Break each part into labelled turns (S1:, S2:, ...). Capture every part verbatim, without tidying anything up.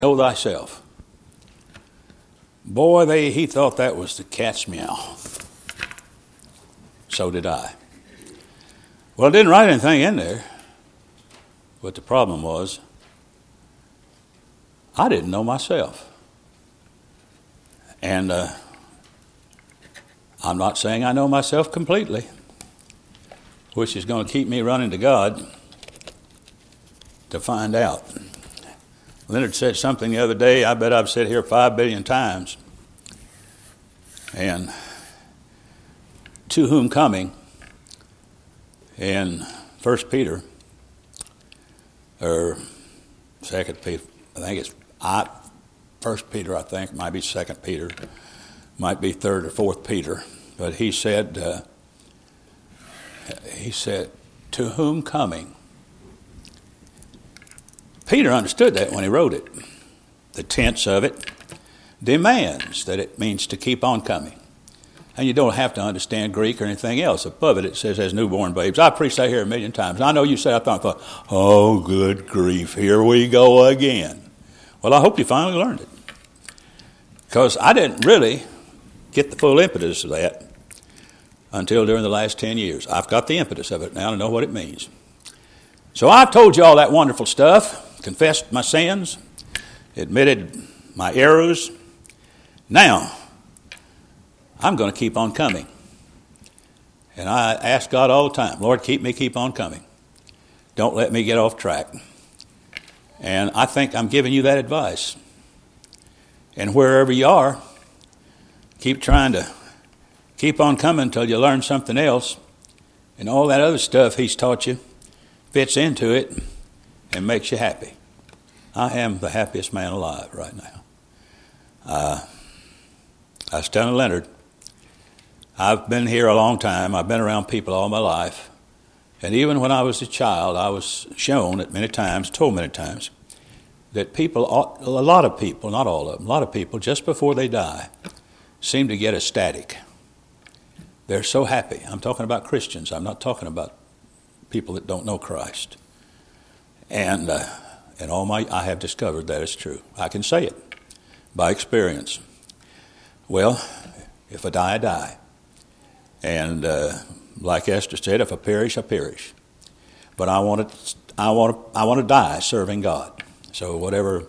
S1: Know thyself. Boy, they he thought that was the cat's meow. So did I. Well, I didn't write anything in there. But the problem was, I didn't know myself. And uh, I'm not saying I know myself completely, which is going to keep me running to God to find out. Leonard said something the other day, I bet I've said here five billion times. And to whom coming in First Peter, or Second Peter, I think it's I, First Peter, I think, might be Second Peter, might be Third or Fourth Peter. But he said, uh, he said, to whom coming? Peter understood that when he wrote it. The tense of it demands that it means to keep on coming. And you don't have to understand Greek or anything else. Above it, it says, as newborn babes. I've preached that here a million times. And I know you say, I thought, thought, oh, good grief, here we go again. Well, I hope you finally learned it. Because I didn't really get the full impetus of that until during the last ten years. I've got the impetus of it now to know what it means. So I've told you all that wonderful stuff. Confessed my sins, admitted my errors. Now, I'm going to keep on coming. And I ask God all the time, Lord, keep me, keep on coming. Don't let me get off track. And I think I'm giving you that advice. And wherever you are, keep trying to keep on coming until you learn something else. And all that other stuff he's taught you fits into it and makes you happy. I am the happiest man alive right now. Uh, I was telling Leonard, I've been here a long time. I've been around people all my life. And even when I was a child, I was shown at many times, told many times, that people, a lot of people, not all of them, a lot of people, just before they die, seem to get ecstatic. They're so happy. I'm talking about Christians. I'm not talking about people that don't know Christ. And uh, and all my, I have discovered that is true. I can say it by experience. Well, if I die, I die. And uh, like Esther said, if I perish, I perish. But I want to, I want to, I want to die serving God. So whatever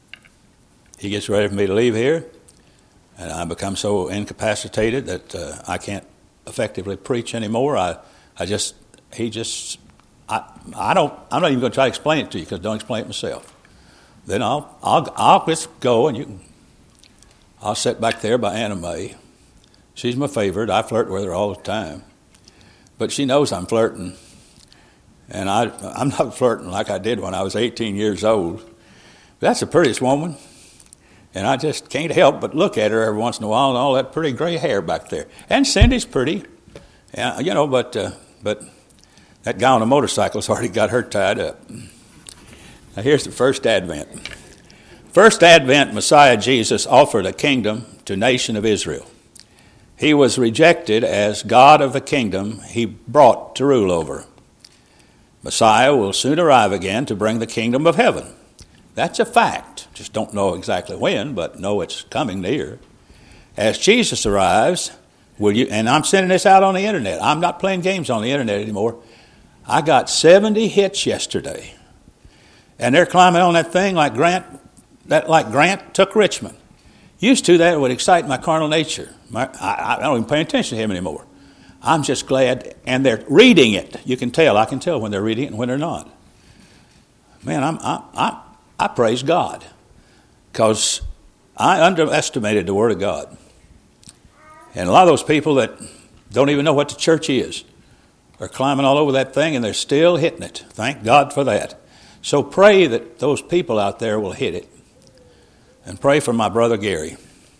S1: he gets ready for me to leave here, and I become so incapacitated that uh, I can't effectively preach anymore. I, I just, he just. I, I don't. I'm not even going to try to explain it to you because I don't explain it myself. Then I'll I'll I'll just go and you can. I'll sit back there by Anna Mae. She's my favorite. I flirt with her all the time, but she knows I'm flirting, and I I'm not flirting like I did when I was eighteen years old. But that's the prettiest woman, and I just can't help but look at her every once in a while and all that pretty gray hair back there. And Cindy's pretty, yeah, you know, but uh, but. That guy on a motorcycle's already got her tied up. Now here's the first advent. First advent, Messiah Jesus offered a kingdom to nation of Israel. He was rejected as God of the kingdom he brought to rule over. Messiah will soon arrive again to bring the kingdom of heaven. That's a fact. Just don't know exactly when, but know it's coming near. As Jesus arrives, will you? And I'm sending this out on the internet. I'm not playing games on the internet anymore. I got seventy hits yesterday, and they're climbing on that thing like Grant, that like Grant took Richmond. Used to, that would excite my carnal nature. My, I, I don't even pay attention to him anymore. I'm just glad, and they're reading it. You can tell. I can tell when they're reading it and when they're not. Man, I'm, I, I, I praise God because I underestimated the Word of God, and a lot of those people that don't even know what the church is. They're climbing all over that thing, and they're still hitting it. Thank God for that. So pray that those people out there will hit it. And pray for my brother Gary.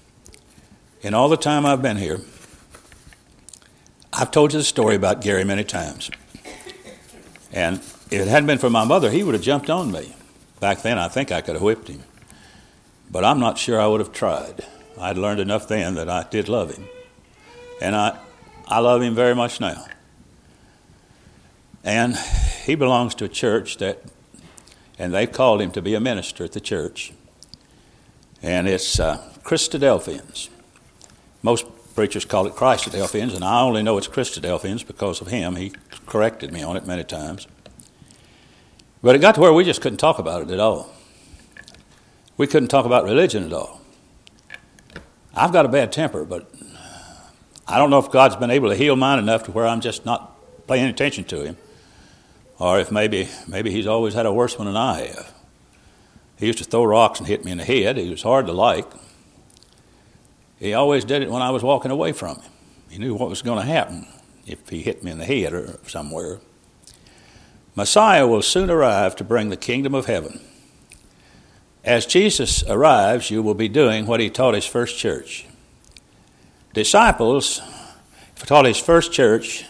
S1: In all the time I've been here, I've told you the story about Gary many times. And if it hadn't been for my mother, he would have jumped on me. Back then, I think I could have whipped him. But I'm not sure I would have tried. I'd learned enough then that I did love him. And I, I love him very much now. And he belongs to a church that, and they've called him to be a minister at the church. and it's uh, Christadelphians. Most preachers call it Christadelphians, and I only know it's Christadelphians because of him. He corrected me on it many times. But it got to where we just couldn't talk about it at all. We couldn't talk about religion at all. I've got a bad temper, but I don't know if God's been able to heal mine enough to where I'm just not paying attention to him, or if maybe maybe he's always had a worse one than I have. He used to throw rocks and hit me in the head. He was hard to like. He always did it when I was walking away from him. He knew what was going to happen if he hit me in the head or somewhere. Messiah will soon arrive to bring the kingdom of heaven. As Jesus arrives, you will be doing what he taught his first church. Disciples taught his first church,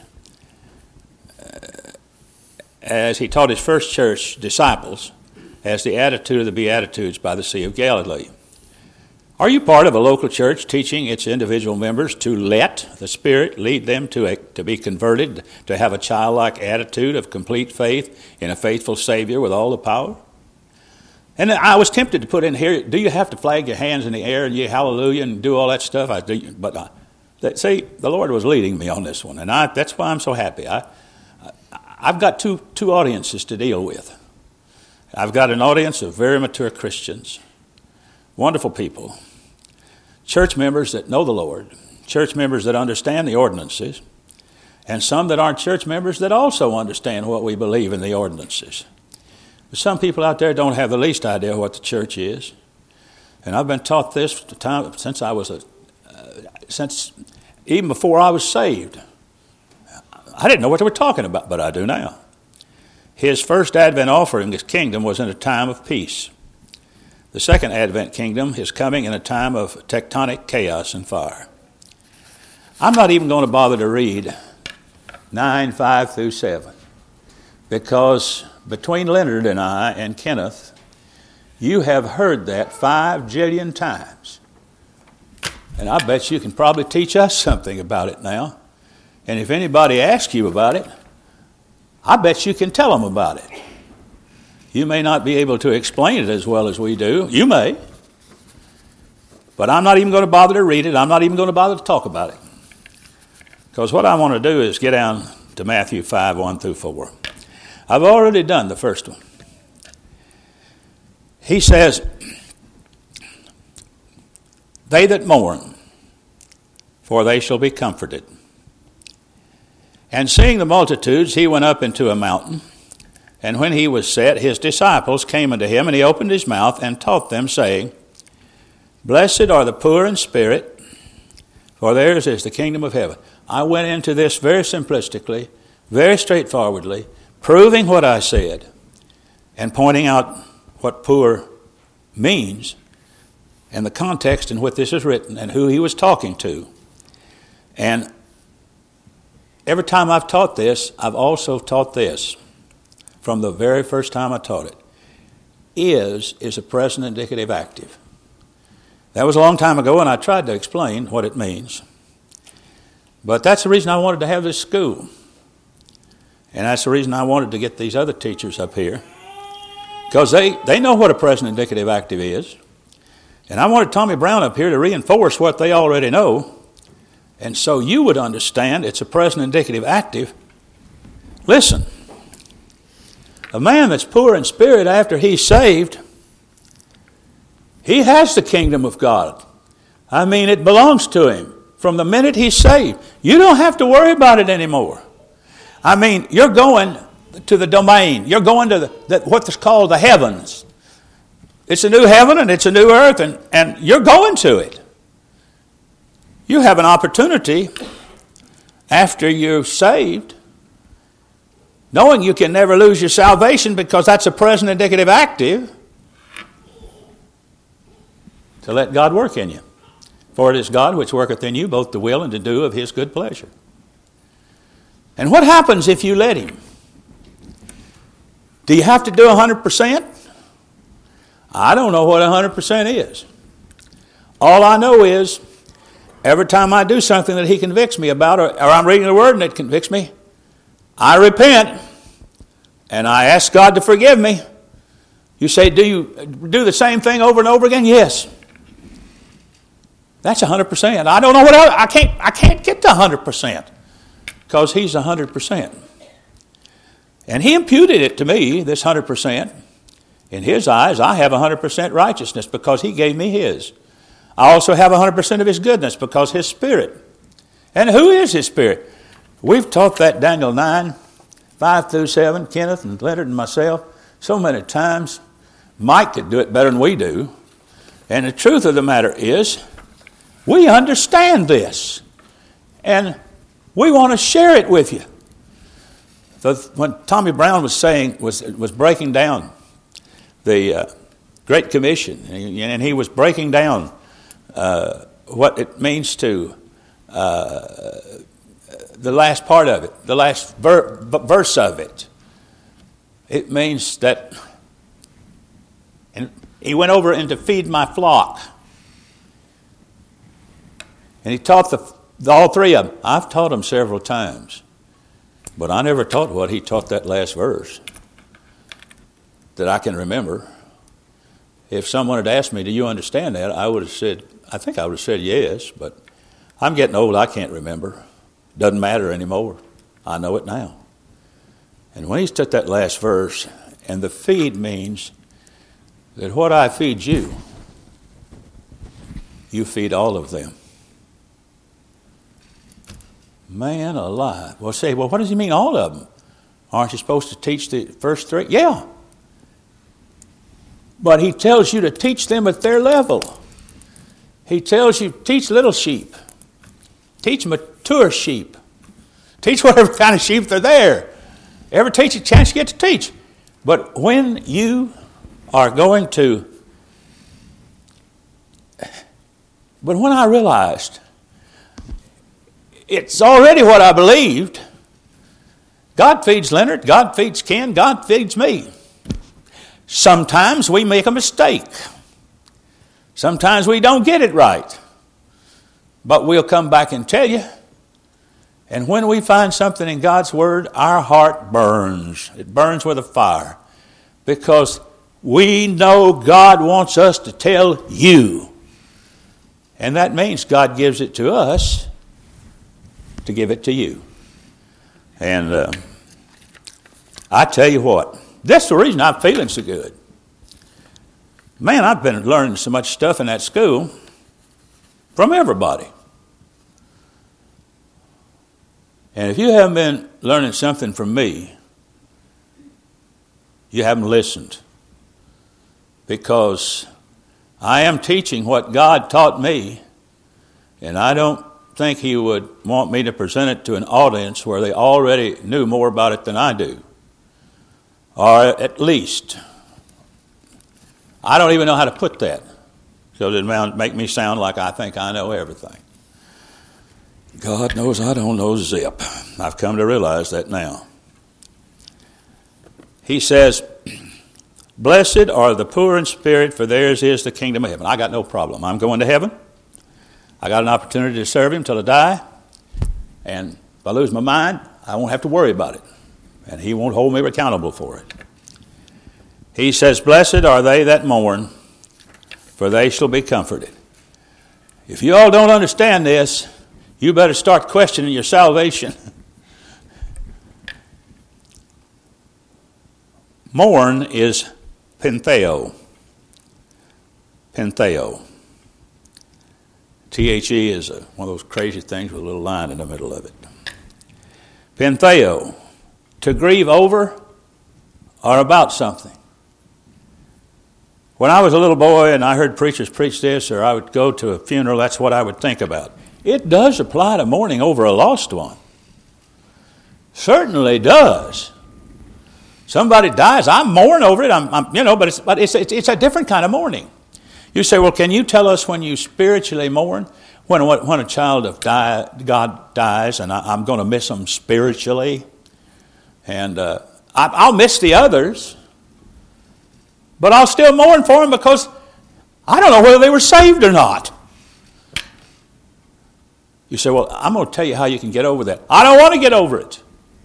S1: uh, as he taught his first church disciples, as the attitude of the Beatitudes by the Sea of Galilee. Are you part of a local church teaching its individual members to let the Spirit lead them to a, to be converted, to have a childlike attitude of complete faith in a faithful Savior with all the power? And I was tempted to put in here, do you have to flag your hands in the air and you hallelujah and do all that stuff? I do, but I, that, see, the Lord was leading me on this one, and I, that's why I'm so happy. I, I, I've got two, two audiences to deal with. I've got an audience of very mature Christians, wonderful people, church members that know the Lord, church members that understand the ordinances, and some that aren't church members that also understand what we believe in the ordinances. But some people out there don't have the least idea what the church is. And I've been taught this time since I was a, uh, since even before I was saved. I didn't know what they were talking about, but I do now. His first Advent offering, his kingdom, was in a time of peace. The second Advent kingdom is coming in a time of tectonic chaos and fire. I'm not even going to bother to read nine, five through seven, because between Leonard and I and Kenneth, you have heard that five jillion times. And I bet you can probably teach us something about it now. And if anybody asks you about it, I bet you can tell them about it. You may not be able to explain it as well as we do. You may. But I'm not even going to bother to read it. I'm not even going to bother to talk about it. Because what I want to do is get down to Matthew five, one through four. I've already done the first one. He says, they that mourn, for they shall be comforted. And seeing the multitudes, he went up into a mountain. And when he was set, his disciples came unto him, and he opened his mouth and taught them, saying, Blessed are the poor in spirit, for theirs is the kingdom of heaven. I went into this very simplistically, very straightforwardly, proving what I said and pointing out what poor means and the context in which this is written and who he was talking to. And every time I've taught this, I've also taught this from the very first time I taught it. Is is a present indicative active. That was a long time ago, and I tried to explain what it means. But that's the reason I wanted to have this school. And that's the reason I wanted to get these other teachers up here. Because they, they know what a present indicative active is. And I wanted Tommy Brown up here to reinforce what they already know. And so you would understand it's a present indicative active. Listen, a man that's poor in spirit after he's saved, he has the kingdom of God. I mean, it belongs to him from the minute he's saved. You don't have to worry about it anymore. I mean, you're going to the domain. You're going to the, the, what's called the heavens. It's a new heaven and it's a new earth, and, and you're going to it. You have an opportunity after you're saved, knowing you can never lose your salvation because that's a present indicative active, to let God work in you. For it is God which worketh in you both to will and to do of his good pleasure. And what happens if you let him? Do you have to do one hundred percent? I don't know what one hundred percent is. All I know is every time I do something that he convicts me about, or, or I'm reading the Word and it convicts me, I repent and I ask God to forgive me. You say, do you do the same thing over and over again? Yes. That's one hundred percent. I don't know what I, I can't. I can't get to one hundred percent because He's one hundred percent. And He imputed it to me, this one hundred percent. In His eyes, I have one hundred percent righteousness because He gave me His. I also have one hundred percent of His goodness because His Spirit. And who is His Spirit? We've taught that Daniel nine, five through seven, Kenneth and Leonard and myself, so many times. Mike could do it better than we do. And the truth of the matter is, we understand this. And we want to share it with you. So when Tommy Brown was saying, was, was breaking down the uh, Great Commission, and he was breaking down uh, what it means to uh, the last part of it, the last ver- verse of it. It means that, and he went over and to feed my flock. And he taught the, all three of them. I've taught them several times, but I never taught what he taught that last verse that I can remember. If someone had asked me, do you understand that? I would have said, I think I would have said yes, but I'm getting old, I can't remember. Doesn't matter anymore. I know it now. And when he took that last verse, and the feed means that what I feed you, you feed all of them. Man alive. Well, say, well, what does he mean, all of them? Aren't you supposed to teach the first three? Yeah. But he tells you to teach them at their level. He tells you, teach little sheep. Teach mature sheep. Teach whatever kind of sheep they're there. Ever teach a chance you get to teach. But when you are going to... But when I realized it's already what I believed, God feeds Leonard, God feeds Ken, God feeds me. Sometimes we make a mistake. Sometimes we don't get it right. But we'll come back and tell you. And when we find something in God's Word, our heart burns. It burns with a fire. Because we know God wants us to tell you. And that means God gives it to us to give it to you. And uh, I tell you what, that's the reason I'm feeling so good. Man, I've been learning so much stuff in that school from everybody. And if you haven't been learning something from me, you haven't listened. Because I am teaching what God taught me, and I don't think He would want me to present it to an audience where they already knew more about it than I do. Or at least, I don't even know how to put that, so it would make me sound like I think I know everything. God knows I don't know zip. I've come to realize that now. He says, blessed are the poor in spirit, for theirs is the kingdom of heaven. I got no problem. I'm going to heaven. I got an opportunity to serve Him till I die. And if I lose my mind, I won't have to worry about it. And He won't hold me accountable for it. He says, blessed are they that mourn, for they shall be comforted. If you all don't understand this, you better start questioning your salvation. Mourn is pentheo. Pentheo. T H E is a, one of those crazy things with a little line in the middle of it. Pentheo. To grieve over or about something. When I was a little boy and I heard preachers preach this, or I would go to a funeral, that's what I would think about. It does apply to mourning over a lost one. Certainly does. Somebody dies, I mourn over it. I'm, I'm you know, but it's but it's, it's it's a different kind of mourning. You say, well, can you tell us when you spiritually mourn? When when a child of die, God dies, and I, I'm going to miss them spiritually, and uh, I, I'll miss the others, but I'll still mourn for them because I don't know whether they were saved or not. You say, well, I'm going to tell you how you can get over that. I don't want to get over it.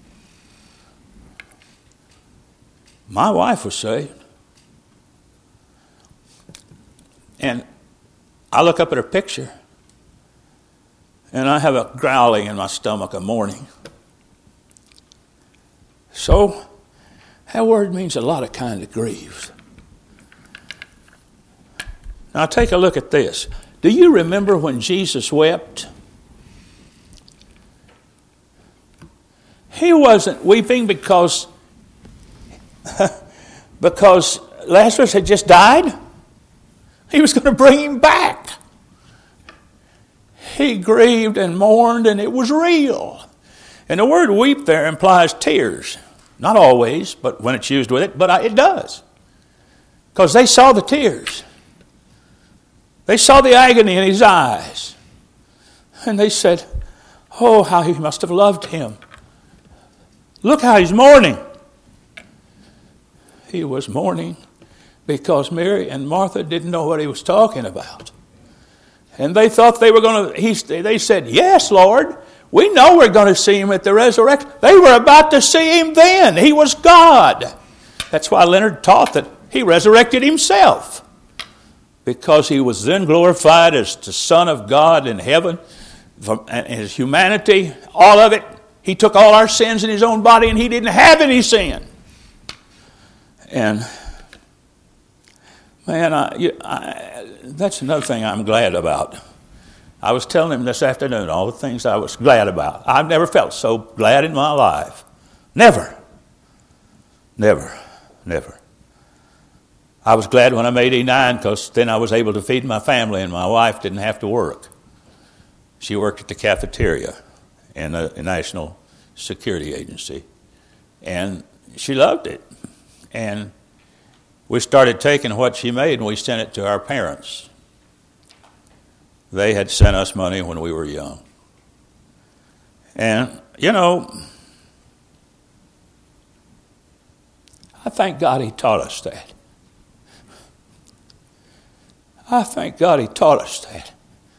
S1: My wife was saved. And I look up at her picture, And I have a growling in my stomach a morning. So, that word means a lot of kind of grief. Now take a look at this. Do you remember when Jesus wept? He wasn't weeping because, because Lazarus had just died. He was going to bring him back. He grieved and mourned, and it was real. And the word weep there implies tears. Not always, but when it's used with it, but it does. Because they saw the tears. They saw the agony in his eyes. And they said, oh, how he must have loved him. Look how he's mourning. He was mourning because Mary and Martha didn't know what he was talking about. And they thought they were going to, he, they said, yes, Lord, we know we're going to see him at the resurrection. They were about to see him then. He was God. That's why Leonard taught that he resurrected himself. Because he was then glorified as the Son of God in heaven, and his humanity, all of it. He took all our sins in his own body, and he didn't have any sin. And, man, I, I, that's another thing I'm glad about. I was telling him this afternoon all the things I was glad about. I've never felt so glad in my life. Never. Never. Never. I was glad when I'm eighty-nine because then I was able to feed my family and my wife didn't have to work. She worked at the cafeteria in a, a national security agency. And she loved it. And we started taking what she made and we sent it to our parents. They had sent us money when we were young. And, you know, I thank God he taught us that. I thank God he taught us that.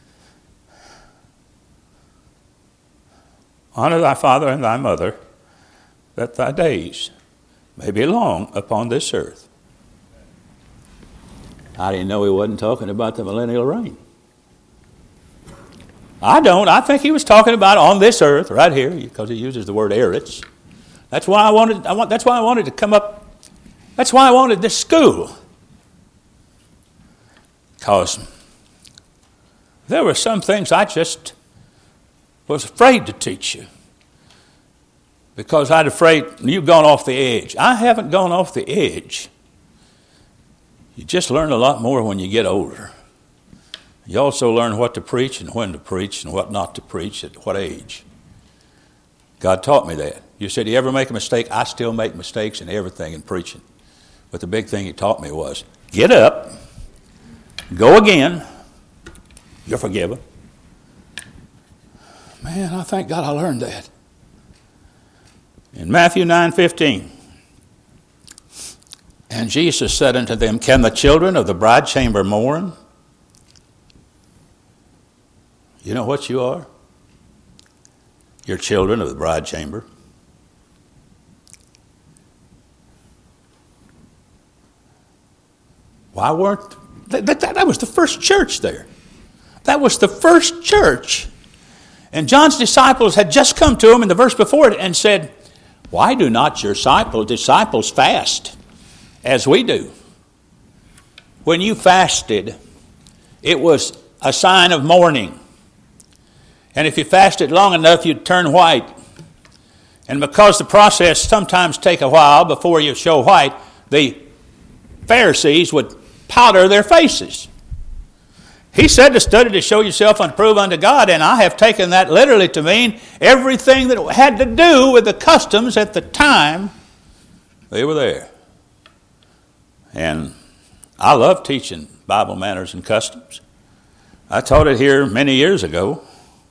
S1: Honor thy father and thy mother, that thy days may be long upon this earth. I didn't know he wasn't talking about the millennial reign. I don't. I think he was talking about on this earth, right here, because he uses the word eretz. That's why I wanted. I want. That's why I wanted to come up. That's why I wanted this school. Because there were some things I just was afraid to teach you. Because I'd afraid you've gone off the edge. I haven't gone off the edge. You just learn a lot more when you get older. You also learn what to preach and when to preach and what not to preach at what age. God taught me that. You said, you ever make a mistake? I still make mistakes in everything in preaching. But the big thing he taught me was, get up, go again, you're forgiven. Man, I thank God I learned that. In Matthew nine fifteen, and Jesus said unto them, can the children of the bride chamber mourn? You know what you are? You're children of the bride chamber. Why weren't... That, that, that was the first church there. That was the first church. And John's disciples had just come to him in the verse before it and said, why do not your disciples, disciples fast as we do? When you fasted, it was a sign of mourning. And if you fasted long enough, you'd turn white. And because the process sometimes take a while before you show white, the Pharisees would powder their faces. He said to study to show yourself unproved unto God, and I have taken that literally to mean everything that had to do with the customs at the time they were there. And I love teaching Bible manners and customs. I taught it here many years ago.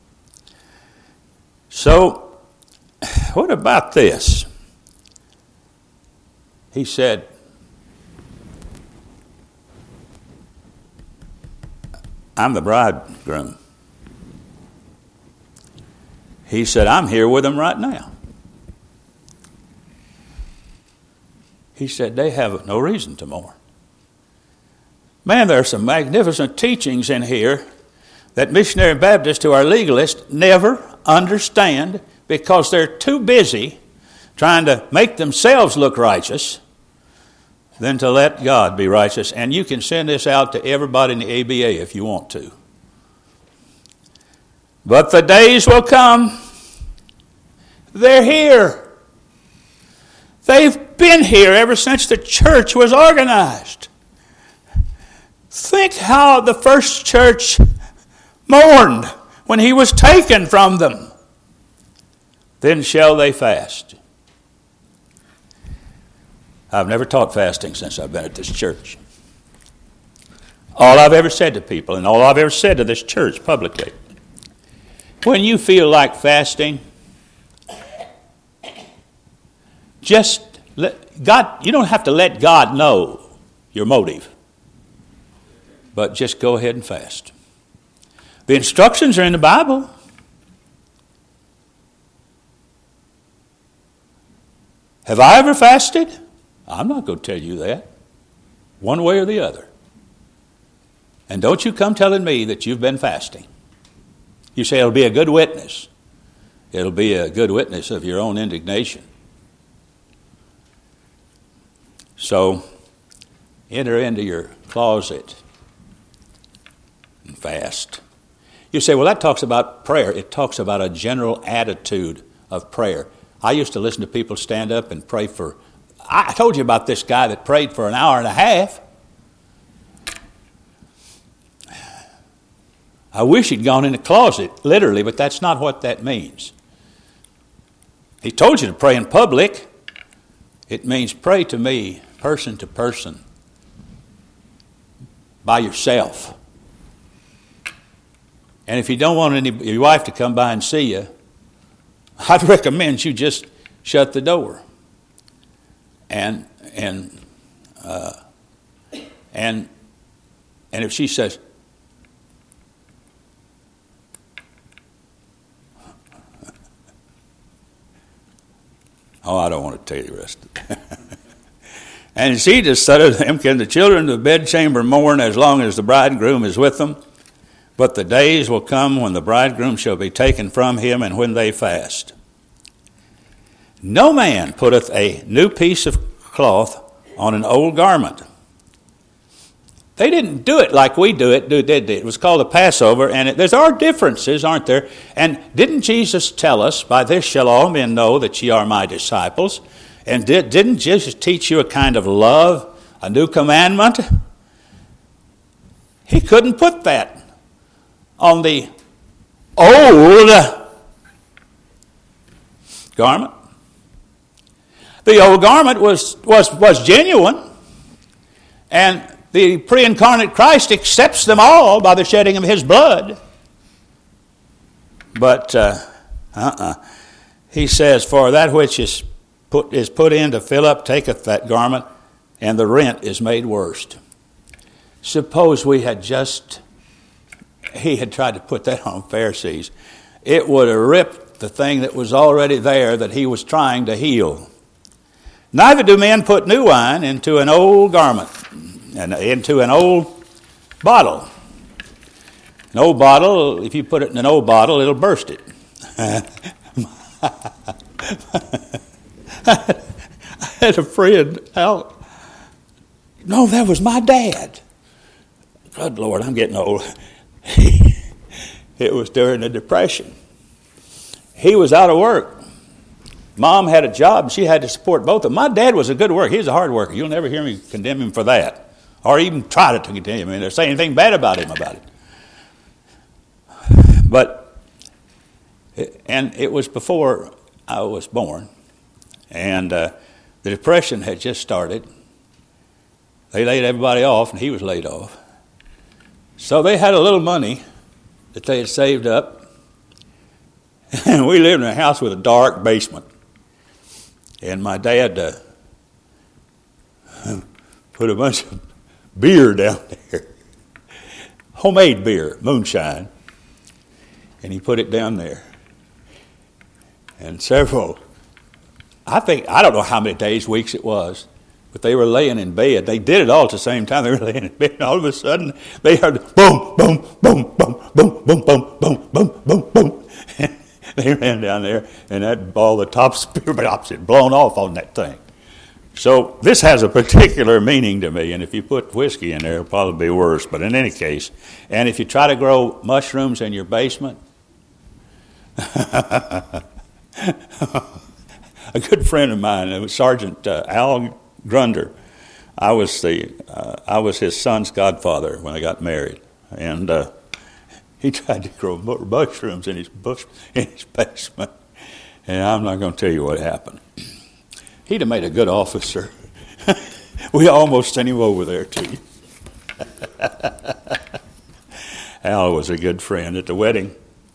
S1: So, what about this? He said, I'm the bridegroom. He said, I'm here with them right now. He said, they have no reason to mourn. Man, there are some magnificent teachings in here that missionary Baptists who are legalists never understand, because they're too busy trying to make themselves look righteous than to let God be righteous. And you can send this out to everybody in the A B A if you want to. But the days will come. They're here. They've been here ever since the church was organized. Think how the first church mourned when he was taken from them. Then shall they fast. I've never taught fasting since I've been at this church. All I've ever said to people, and all I've ever said to this church publicly, when you feel like fasting, just let God, you don't have to let God know your motive, but just go ahead and fast. The instructions are in the Bible. Have I ever fasted? I'm not going to tell you that, one way or the other. And don't you come telling me that you've been fasting. You say it'll be a good witness. It'll be a good witness of your own indignation. So, enter into your closet and fast. You say, well, that talks about prayer. It talks about a general attitude of prayer. I used to listen to people stand up and pray for, I told you about this guy that prayed for an hour and a half. I wish he'd gone in the closet, literally, but that's not what that means. He told you to pray in public. It means pray to me, person to person, by yourself. And if you don't want any, your wife to come by and see you, I'd recommend you just shut the door. And and uh, and and if she says, oh, I don't want to tell you the rest of it. And she just said to them, can the children of the bedchamber mourn as long as the bridegroom is with them? But the days will come when the bridegroom shall be taken from him, and when they fast. No man putteth a new piece of cloth on an old garment. They didn't do it like we do it, did they? It was called the Passover, and it, there are differences, aren't there? And didn't Jesus tell us, by this shall all men know that ye are my disciples? And did, didn't Jesus teach you a kind of love, a new commandment? He couldn't put that on the old garment. The old garment was, was, was genuine, and the pre-incarnate Christ accepts them all by the shedding of his blood. But uh, uh-uh. He says, for that which is put, is put in to fill up taketh that garment, and the rent is made worse. Suppose we had just, he had tried to put that on Pharisees. It would have ripped the thing that was already there that he was trying to heal. Neither do men put new wine into an old garment, and into an old bottle. An old bottle, if you put it in an old bottle, it'll burst it. I had a friend out. No, that was my dad. Good Lord, I'm getting old. It was during the Depression. He was out of work. Mom had a job, and she had to support both of them. My dad was a good worker. He was a hard worker. You'll never hear me condemn him for that, or even try to condemn him, or say anything bad about him about it. But, and it was before I was born, and uh, the Depression had just started. They laid everybody off, and he was laid off. So they had a little money that they had saved up, and we lived in a house with a dark basement. And my dad uh, put a bunch of beer down there, homemade beer, moonshine, and he put it down there. And several, I think, I don't know how many days, weeks it was, But they were laying in bed. They did it all at the same time. They were laying in bed, and all of a sudden they heard boom, boom, boom, boom, boom, boom, boom, boom, boom, boom, boom. They ran down there, and that ball, the top spear, had blown off on that thing. So this has a particular meaning to me, and if you put whiskey in there, it'll probably be worse. But in any case, and if you try to grow mushrooms in your basement, a good friend of mine, it was Sergeant uh, Al Grunder. I was the uh, I was his son's godfather when I got married, and uh, he tried to grow mushrooms in his bush in his basement, and I'm not going to tell you what happened. He'd have made a good officer. We almost sent him over there to you. Al was a good friend. At the wedding,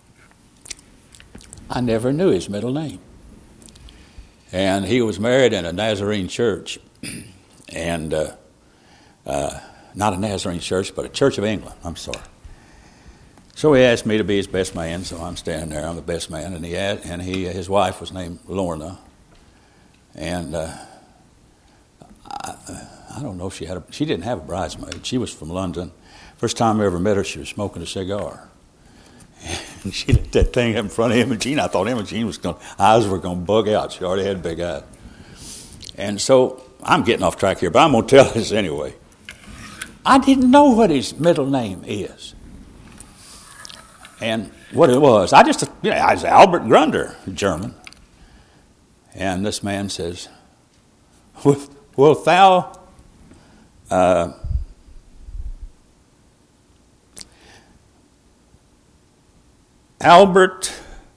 S1: I never knew his middle name. And he was married in a Nazarene church, and uh, uh, not a Nazarene church, but a Church of England, I'm sorry. So he asked me to be his best man, so I'm standing there, I'm the best man, and he had, and he his wife was named Lorna, and uh, I, I don't know if she had a, she didn't have a bridesmaid. She was from London. First time I ever met her, she was smoking a cigar. And she let that thing up in front of Imogene. I thought Imogene was going, eyes were going to bug out. She already had big eyes. And so I'm getting off track here, but I'm going to tell this anyway. I didn't know what his middle name is. And what it was, I just, you know, I was Albert Grunder, German. And this man says, wilt thou uh, Albert,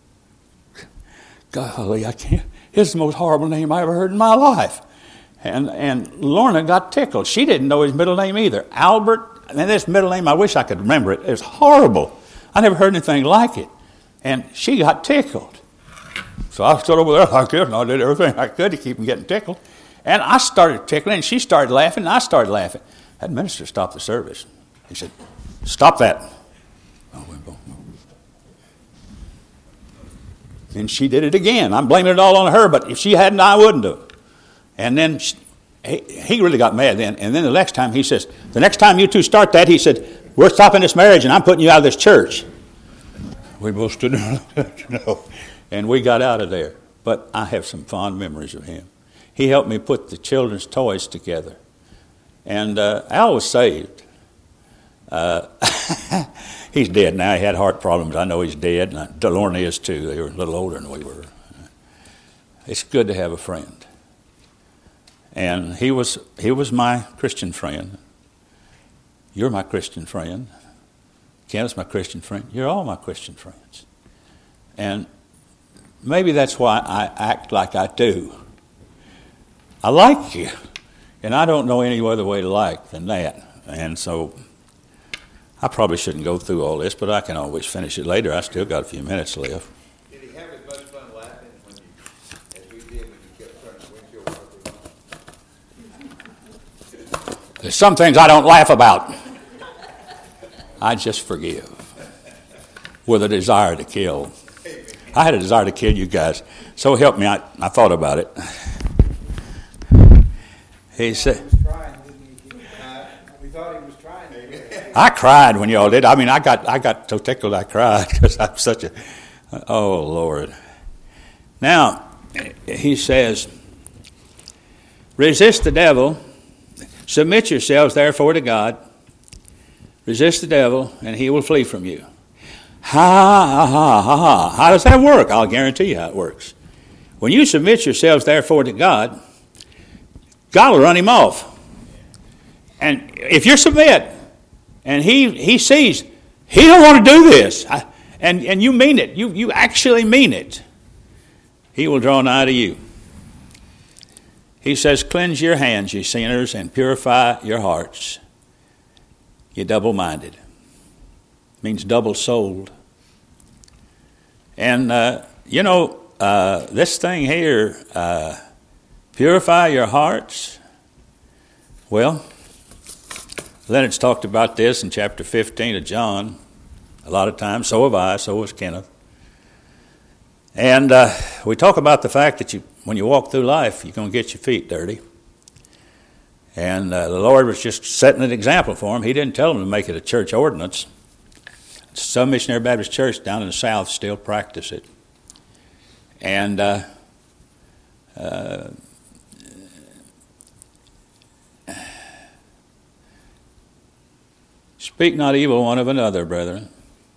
S1: golly, I can't, it's the most horrible name I ever heard in my life. And and Lorna got tickled. She didn't know his middle name either. Albert, and this middle name, I wish I could remember it. It was horrible. I never heard anything like it. And she got tickled. So I stood over there like this, and I did everything I could to keep from getting tickled. And I started tickling, and she started laughing, and I started laughing. That minister stopped the service. He said, "Stop that." And she did it again. I'm blaming it all on her, but if she hadn't, I wouldn't have. And then she, he, he really got mad then. And then the next time he says, the next time you two start that, he said, "We're stopping this marriage and I'm putting you out of this church." We both stood there, no. And we got out of there. But I have some fond memories of him. He helped me put the children's toys together. And uh, Al was saved. Uh, he's dead now. He had heart problems. I know he's dead. And Lorna is too. They were a little older than we were. It's good to have a friend. And he was he was my Christian friend. You're my Christian friend. Kenneth's my Christian friend. You're all my Christian friends. And maybe that's why I act like I do. I like you. And I don't know any other way to like than that. And so I probably shouldn't go through all this, but I can always finish it later. I still got a few minutes left.
S2: Did he have as much fun laughing when you, as we did when you kept turning the windshield wipers?
S1: There's some things I don't laugh about. I just forgive with a desire to kill. I had a desire to kill you guys. So help me, I, I thought about it. He said,
S2: We thought he was trying.
S1: I cried when y'all did. I mean, I got I got so tickled I cried because I'm such a, oh, Lord. Now, he says, resist the devil, submit yourselves therefore to God, resist the devil, and he will flee from you. Ha, ha, ha, ha, ha. How does that work? I'll guarantee you how it works. When you submit yourselves therefore to God, God will run him off. And if you submit, and he he sees, he don't want to do this, I, and, and you mean it, you, you actually mean it, he will draw nigh to you. He says, cleanse your hands, ye sinners, and purify your hearts, ye double-minded. Means double-souled. And, uh, you know, uh, this thing here, uh, purify your hearts, well, Leonard's talked about this in chapter fifteen of John a lot of times. So have I, so has Kenneth. And uh, we talk about the fact that you, when you walk through life, you're going to get your feet dirty. And uh, the Lord was just setting an example for them. He didn't tell them to make it a church ordinance. Some Missionary Baptist Church down in the South still practice it. And uh, uh, speak not evil one of another, brethren.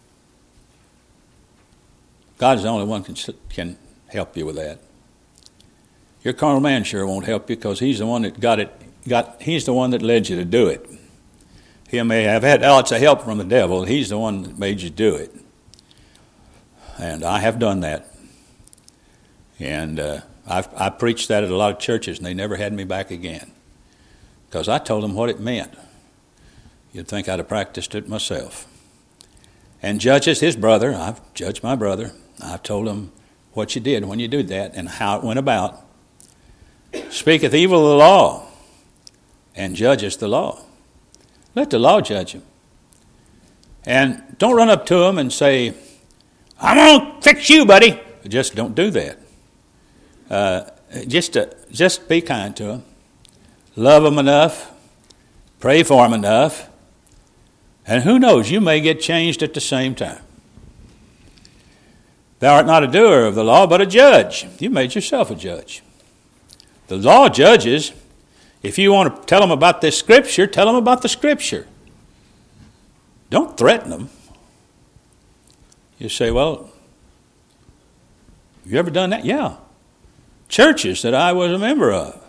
S1: God's the only one can can help you with that. Your carnal man sure won't help you, because he's the one that got it. Got he's the one that led you to do it. He may have had lots of help from the devil. He's the one that made you do it. And I have done that. And uh, I've I preached that at a lot of churches, and they never had me back again, because I told them what it meant. You'd think I'd have practiced it myself. And Judges, his brother, I've judged my brother. I've told him what you did when you did that and how it went about. Speaketh evil of the law, and judgeth the law. Let the law judge him. And don't run up to him and say, I'm going to fix you, buddy. Just don't do that. Uh, just, uh, just be kind to him. Love him enough. Pray for him enough. And who knows, you may get changed at the same time. Thou art not a doer of the law, but a judge. You made yourself a judge. The law judges. If you want to tell them about this Scripture, tell them about the Scripture. Don't threaten them. You say, well, you ever done that? Yeah. Churches that I was a member of,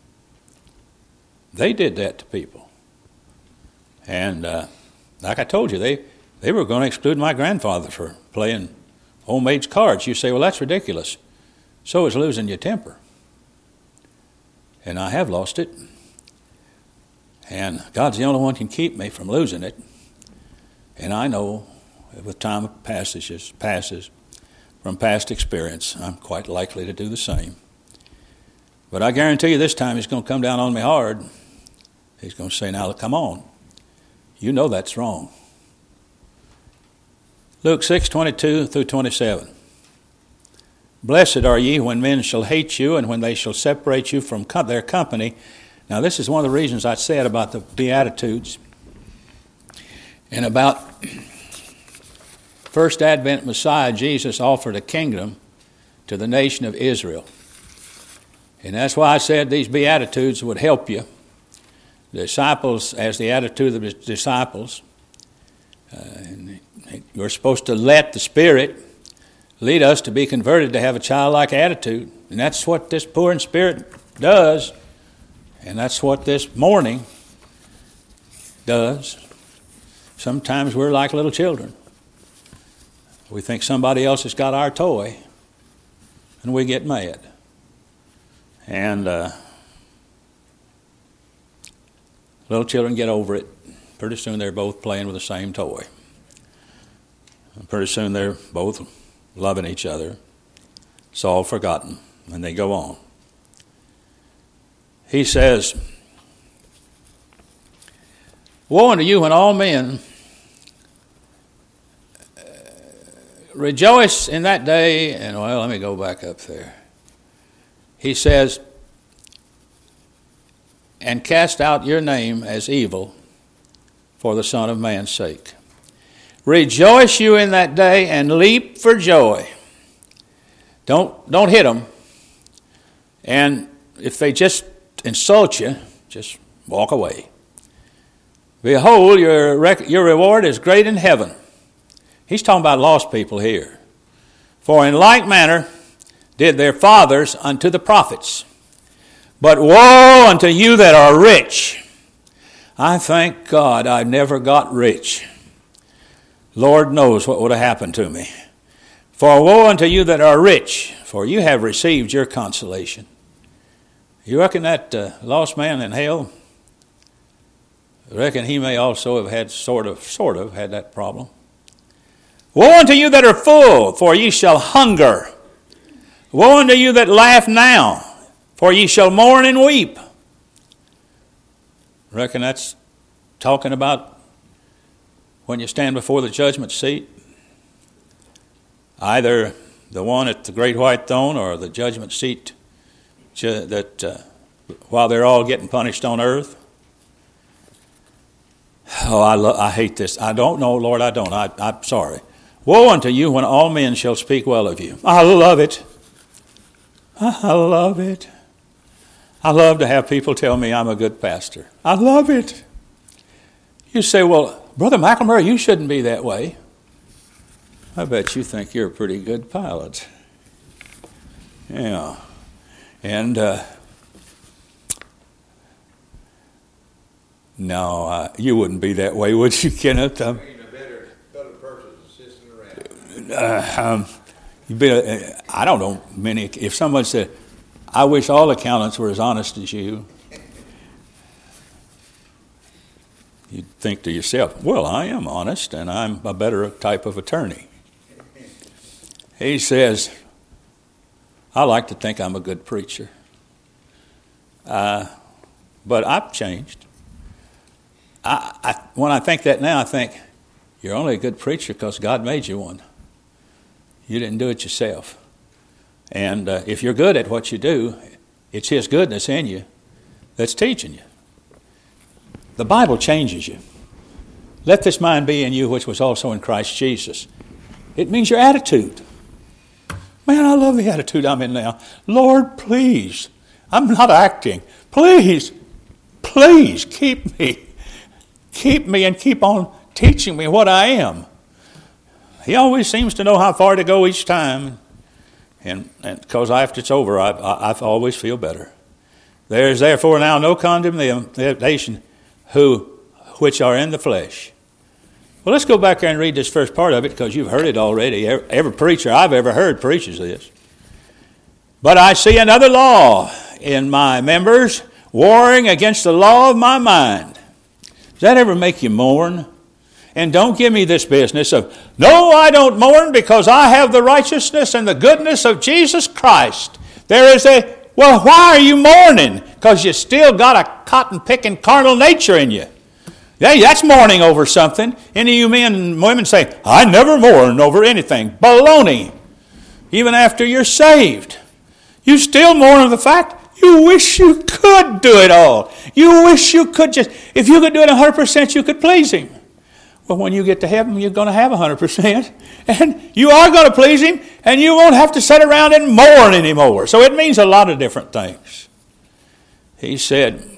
S1: they did that to people. And uh, like I told you, they, they were going to exclude my grandfather for playing homemade cards. You say, well, that's ridiculous. So is losing your temper. And I have lost it. And God's the only one can keep me from losing it. And I know with time passes, passes from past experience, I'm quite likely to do the same. But I guarantee you this time he's going to come down on me hard. He's going to say, now come on. You know that's wrong. Luke six, twenty-two through twenty-seven. Blessed are ye when men shall hate you, and when they shall separate you from co- their company. Now this is one of the reasons I said about the Beatitudes and about first Advent Messiah. Jesus offered a kingdom to the nation of Israel. And that's why I said these Beatitudes would help you. The disciples, as the attitude of the disciples, uh, and we're supposed to let the Spirit lead us to be converted, to have a childlike attitude. And that's what this poor in spirit does. And that's what this mourning does. Sometimes we're like little children. We think somebody else has got our toy, and we get mad. And uh, little children get over it. Pretty soon they're both playing with the same toy. And pretty soon they're both loving each other. It's all forgotten, and they go on. He says, woe unto you when all men rejoice in that day. And well, let me go back up there. He says, and cast out your name as evil for the Son of Man's sake. Rejoice you in that day and leap for joy. Don't, don't hit them. And if they just insult you, just walk away. Behold, your, rec- your reward is great in heaven. He's talking about lost people here. For in like manner did their fathers unto the prophets. But woe unto you that are rich. I thank God I never got rich. Lord knows what would have happened to me. For woe unto you that are rich, for you have received your consolation. You reckon that uh, lost man in hell, I reckon he may also have had sort of, sort of had that problem. Woe unto you that are full, for ye shall hunger. Woe unto you that laugh now, for ye shall mourn and weep. I reckon that's talking about when you stand before the judgment seat. Either the one at the great white throne or the judgment seat that uh, while they're all getting punished on earth? Oh, I, lo- I hate this. I don't know, Lord, I don't. I, I'm sorry. Woe unto you when all men shall speak well of you. I love it. I love it. I love to have people tell me I'm a good pastor. I love it. You say, well, Brother McElmurray, you shouldn't be that way. I bet you think you're a pretty good pilot. Yeah. And, uh, no, uh, you wouldn't be that way, would you, Kenneth? Um,
S2: Being a better, better person assisting around.
S1: uh, um, you'd be a, I don't know many. If someone said, I wish all accountants were as honest as you, you'd think to yourself, well, I am honest, and I'm a better type of attorney. He says, I like to think I'm a good preacher. Uh, but I've changed. I, I, when I think that now, I think, you're only a good preacher because God made you one. You didn't do it yourself. And uh, if you're good at what you do, it's His goodness in you that's teaching you. The Bible changes you. Let this mind be in you which was also in Christ Jesus. It means your attitude. Man, I love the attitude I'm in now. Lord, please, I'm not acting. Please, please keep me. Keep me and keep on teaching me what I am. He always seems to know how far to go each time. And because after it's over, I, I, I always feel better. There is therefore now no condemnation who which are in the flesh. Well, let's go back there and read this first part of it because you've heard it already. Every, every preacher I've ever heard preaches this. But I see another law in my members, warring against the law of my mind. Does that ever make you mourn? And don't give me this business of, no, I don't mourn because I have the righteousness and the goodness of Jesus Christ. There is a, well, why are you mourning? Because you still got a cotton-picking carnal nature in you. Yeah, that's mourning over something. Any of you men and women say, I never mourn over anything. Baloney. Even after you're saved. You still mourn over the fact you wish you could do it all. You wish you could just, if you could do it one hundred percent, you could please Him. Well, when you get to heaven, you're going to have one hundred percent. And you are going to please Him, and you won't have to sit around and mourn anymore. So it means a lot of different things. He said,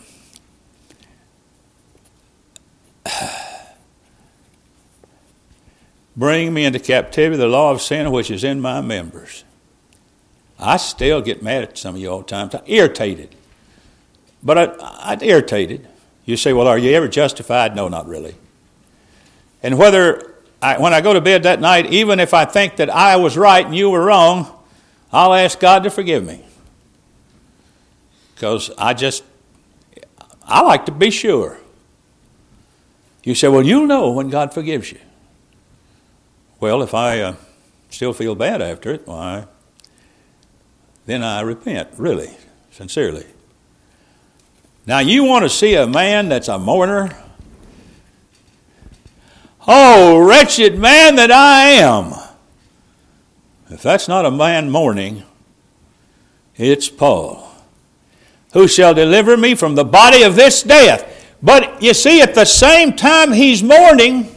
S1: bring me into captivity the law of sin which is in my members. I still get mad at some of you all the time. I'm irritated. But I, I'm irritated. You say, well, are you ever justified? No, not really. And whether, I, when I go to bed that night, even if I think that I was right and you were wrong, I'll ask God to forgive me. Because I just, I like to be sure. You say, well, you'll know when God forgives you. Well, if I uh, still feel bad after it, why, then I repent, really, sincerely. Now, you want to see a man that's a mourner? Oh, wretched man that I am. If that's not a man mourning, it's Paul. Who shall deliver me from the body of this death? But you see, at the same time he's mourning,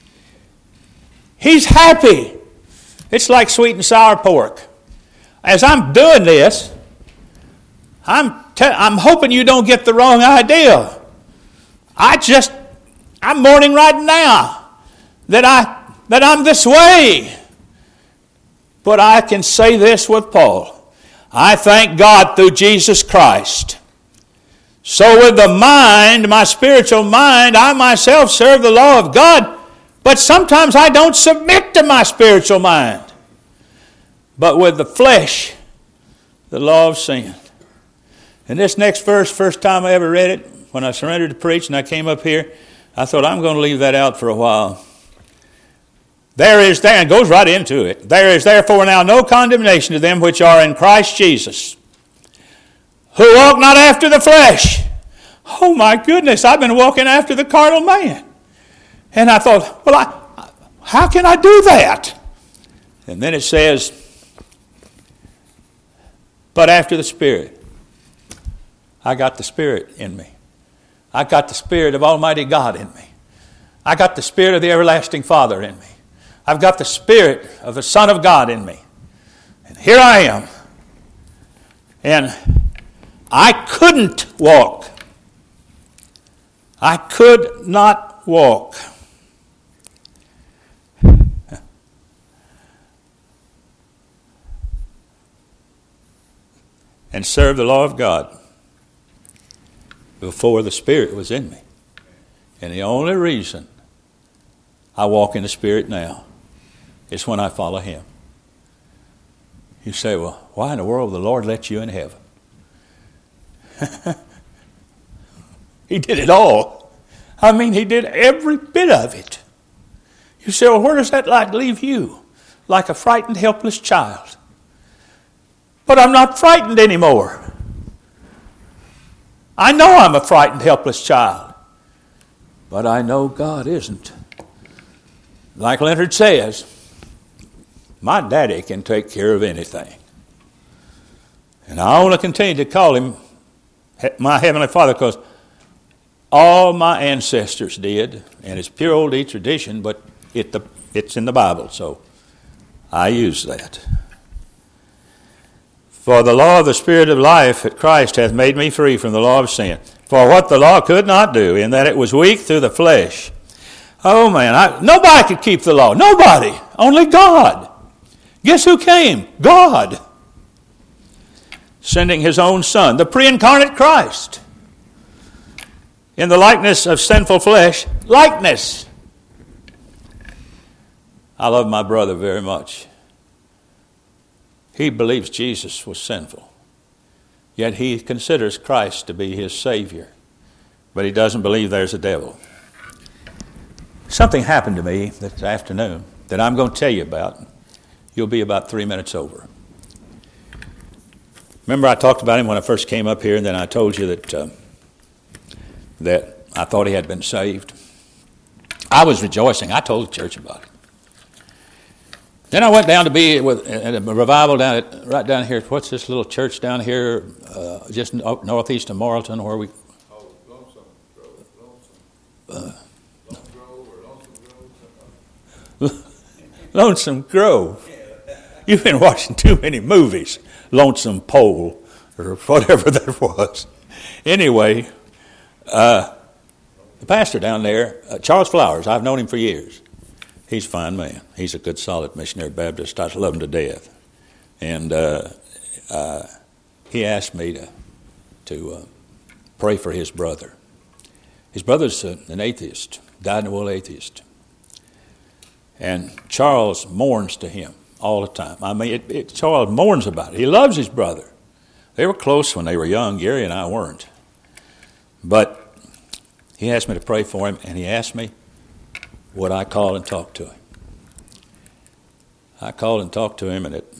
S1: he's happy. It's like sweet and sour pork. As I'm doing this, I'm te- I'm hoping you don't get the wrong idea. I just, I'm mourning right now that I that I'm this way. But I can say this with Paul. I thank God through Jesus Christ. So with the mind, my spiritual mind, I myself serve the law of God, but sometimes I don't submit to my spiritual mind. But with the flesh, the law of sin. And this next verse, first time I ever read it, when I surrendered to preach and I came up here, I thought I'm going to leave that out for a while. There is there, and goes right into it. There is therefore now no condemnation to them which are in Christ Jesus, who walk not after the flesh. Oh my goodness, I've been walking after the carnal man. And I thought, well, I, how can I do that? And then it says, but after the Spirit. I got the Spirit in me. I got the Spirit of Almighty God in me. I got the Spirit of the everlasting Father in me. I've got the Spirit of the Son of God in me. And here I am. And I couldn't walk. I could not walk. And serve the law of God before the Spirit was in me. And the only reason I walk in the Spirit now is when I follow Him. You say, well, why in the world will the Lord let you in heaven? He did it all. I mean, He did every bit of it. You say, well, where does that like leave you? Like a frightened, helpless child. But I'm not frightened anymore. I know I'm a frightened, helpless child. But I know God isn't. Like Leonard says, my daddy can take care of anything. And I only continue to call Him my Heavenly Father because all my ancestors did. And it's pure old tradition, but it, the, it's in the Bible, so I use that. For the law of the Spirit of life at Christ hath made me free from the law of sin. For what the law could not do, in that it was weak through the flesh. Oh man, I, nobody could keep the law. Nobody. Only God. Guess who came? God. Sending His own Son, the pre-incarnate Christ. In the likeness of sinful flesh, likeness. I love my brother very much. He believes Jesus was sinful. Yet he considers Christ to be his Savior. But he doesn't believe there's a devil. Something happened to me this afternoon that I'm going to tell you about. You'll be about three minutes over. Remember I talked about him when I first came up here, and then I told you that, uh, that I thought he had been saved. I was rejoicing. I told the church about it. Then I went down to be with at a revival down at, right down here. What's this little church down here, uh, just northeast of Morrilton, where we?
S2: Oh, Lonesome Grove, Lonesome, uh, Lonesome Grove, or Lonesome Grove.
S1: Lonesome Grove. You've been watching too many movies. Lonesome Pole, or whatever that was. Anyway, uh, the pastor down there, uh, Charles Flowers. I've known him for years. He's a fine man. He's a good, solid missionary Baptist. I love him to death. And uh, uh, he asked me to to uh, pray for his brother. His brother's uh, an atheist, dyed-in-the-wool atheist. And Charles mourns to him all the time. I mean, it, it, Charles mourns about it. He loves his brother. They were close when they were young. Gary and I weren't. But he asked me to pray for him, and he asked me, would I call and talk to him? I called and talked to him, and it.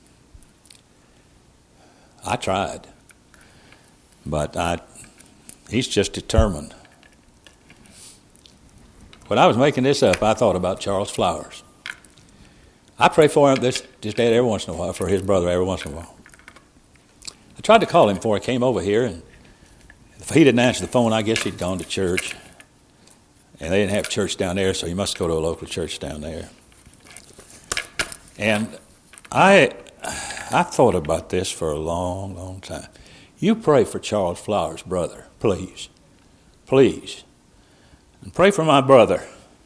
S1: I tried, but I. He's just determined. When I was making this up, I thought about Charles Flowers. I pray for him, this his dad every once in a while, for his brother every once in a while. I tried to call him before I came over here, and if he didn't answer the phone, I guess he'd gone to church. And they didn't have church down there, so you must go to a local church down there. And I I thought about this for a long, long time. You pray for Charles Flowers' brother, please. Please. And pray for my brother.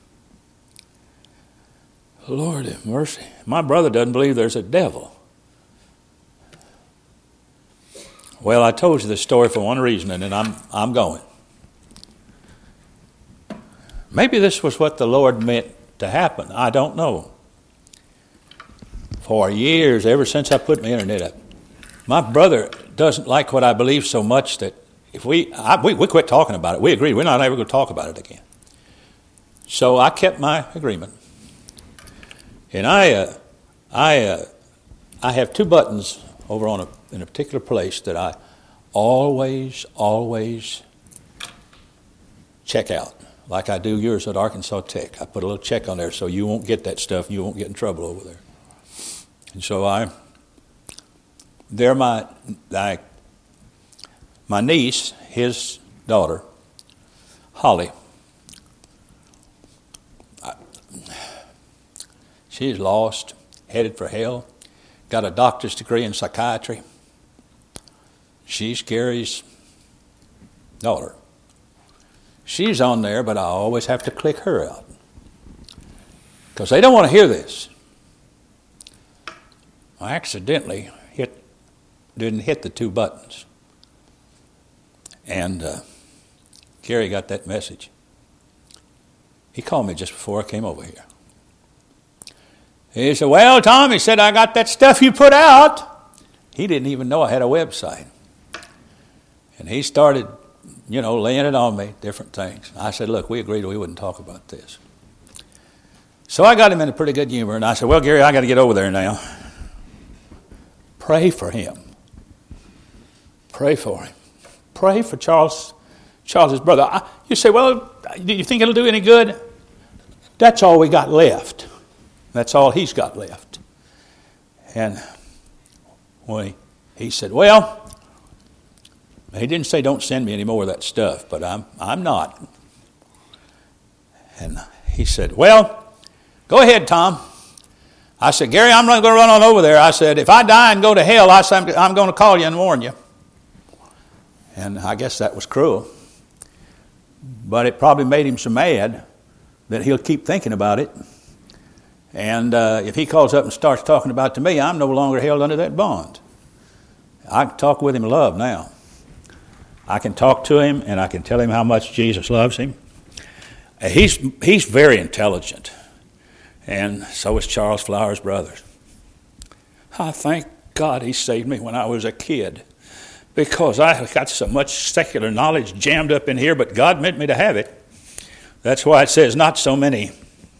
S1: Lord have mercy. My brother doesn't believe there's a devil. Well, I told you this story for one reason, and then I'm I'm going. Maybe this was what the Lord meant to happen. I don't know. For years, ever since I put my internet up, my brother doesn't like what I believe so much that if we, I, we we quit talking about it. We agreed we're not ever going to talk about it again. So I kept my agreement, and I uh, I uh, I have two buttons over on a in a particular place that I always always check out. Like I do yours at Arkansas Tech. I put a little check on there so you won't get that stuff and you won't get in trouble over there. And so I, they're my, I, my niece, his daughter, Holly, I, she's lost, headed for hell, got a doctor's degree in psychiatry. She's Gary's daughter. She's on there, but I always have to click her out because they don't want to hear this. I accidentally hit, didn't hit the two buttons. And uh, Gary got that message. He called me just before I came over here. He said, well, Tom, he said, I got that stuff you put out. He didn't even know I had a website. And he started, you know, laying it on me, different things. I said, look, we agreed we wouldn't talk about this. So I got him in a pretty good humor, and I said, well, Gary, I got to get over there now. Pray for him. Pray for him. Pray for Charles, Charles's brother. I, you say, well, do you think it'll do any good? That's all we got left. That's all he's got left. And when he, he said, well, he didn't say don't send me any more of that stuff, but I'm I'm not. And he said, well, go ahead, Tom. I said, Gary, I'm not going to run on over there. I said, if I die and go to hell, I said, I'm going to call you and warn you. And I guess that was cruel. But it probably made him so mad that he'll keep thinking about it. And uh, if he calls up and starts talking about it to me, I'm no longer held under that bond. I can talk with him in love now. I can talk to him and I can tell him how much Jesus loves him. He's, he's very intelligent. And so is Charles Flower's brother. I thank God he saved me when I was a kid, because I got so much secular knowledge jammed up in here, but God meant me to have it. That's why it says not so many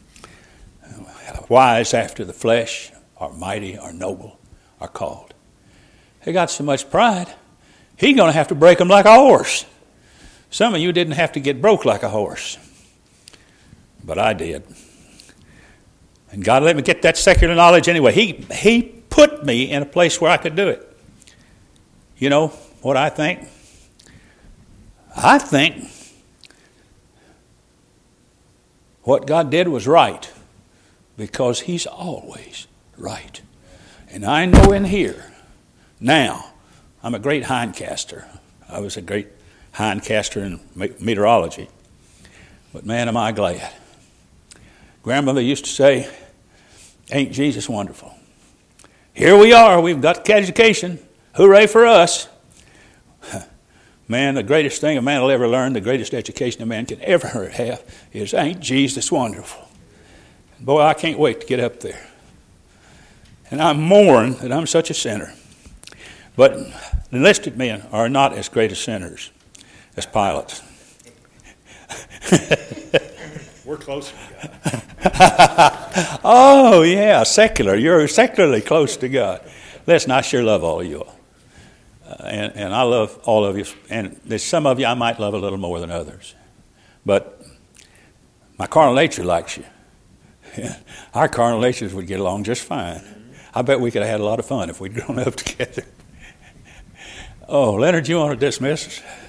S1: wise after the flesh are mighty or noble are called. He got so much pride, he's going to have to break them like a horse. Some of you didn't have to get broke like a horse, but I did. And God let me get that secular knowledge anyway. He, he put me in a place where I could do it. You know what I think? I think what God did was right, because he's always right. And I know in here, now, I'm a great hindcaster. I was a great hindcaster in meteorology. But man, am I glad. Grandmother used to say, ain't Jesus wonderful? Here we are, we've got education. Hooray for us. Man, the greatest thing a man will ever learn, the greatest education a man can ever have is, ain't Jesus wonderful? Boy, I can't wait to get up there. And I mourn that I'm such a sinner. But enlisted men are not as great as sinners as pilots.
S3: We're closer to God.
S1: Oh, yeah, secular. You're secularly close to God. Listen, I sure love all of you all. Uh, and, and I love all of you. And there's some of you I might love a little more than others. But my carnal nature likes you. Our carnal natures would get along just fine. I bet we could have had a lot of fun if we'd grown up together. Oh, Leonard, you want to dismiss us?